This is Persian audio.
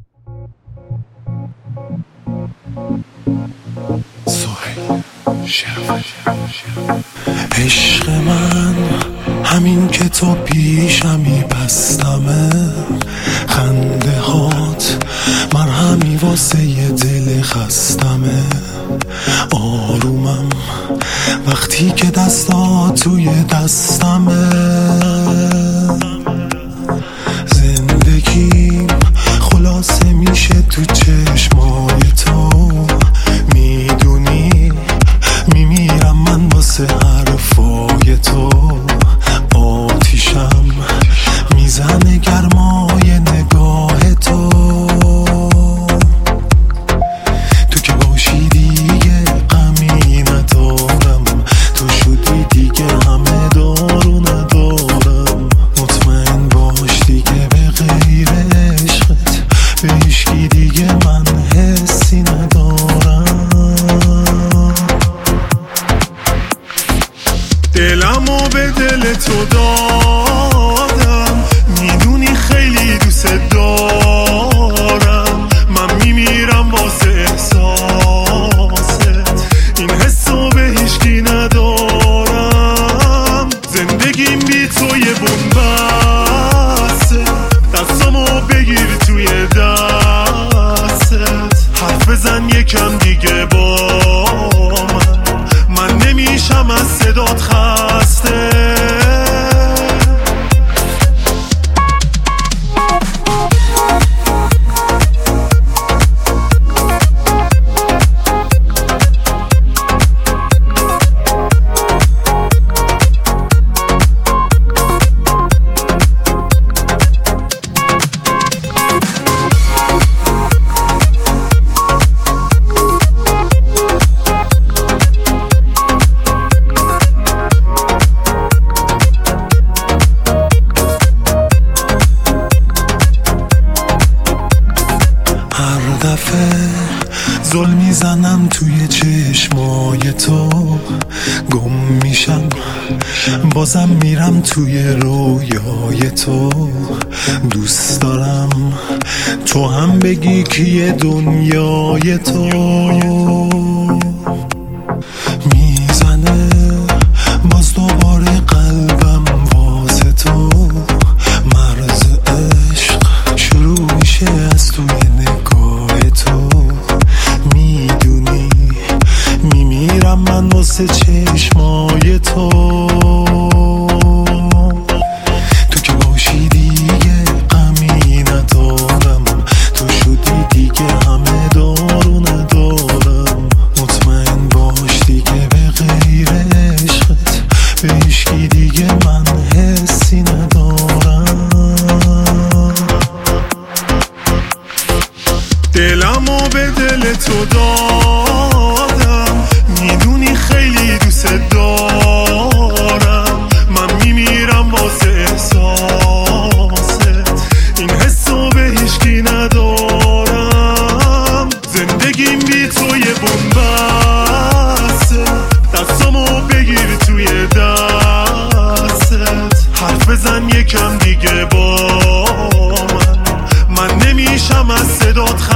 عشق من همین که تو پیشمی بستمه، خنده هات مرهمی واسه یه دل خستمه. آرومم وقتی که دستات توی دستمه. زندگیم خلاصه میشه تو چشمای تو، میدونی میمیرم من واسه حرفای تو. آتیشم میزنه گرمای نگاه تو. تو که باشی دیگه غمی ندارم، تو شدی دیگه همه دارو ندارم. مطمئن باش دیگه به غیر عشقت به هیچکی دیگه من حسی ندارم. دلمو به دل تو دادم، میدونی خیلی دوست دارم. من میمیرم واسه احساست، این حسو به هیچکی ندارم. زندگیم بی تو یه بنبسته، دستامو بگیر توی دستت. حرف بزن یکم دیگه با من نمیشم از صدات خسته. زل میزنم توی چشمای تو، گم میشم بازم میرم توی رویای تو. دوست دارم تو هم بگی که دنیای تو میزنه باز دوباره قلبم واسه تو. مرز عشق شروع میشه از توی نگاه تو. میدونی میمیرم من واسه چشمای تو. تو که باشی دیگه غمی ندارم، تو شدی دیگه همه دارو ندارم. مطمئن باش دیگه به غیر عشقت به هیچکی دیگه من حسی ندارم. دلمو به دل تو دادم، میدونی خیلی دوست دارم. من میمیرم واسه احساست، این حسو به هیچکی ندارم. زندگیم بی تو یه بنبسته، دستامو بگیر توی دستت. حرف بزن یکم دیگه با من نمیشم از صدات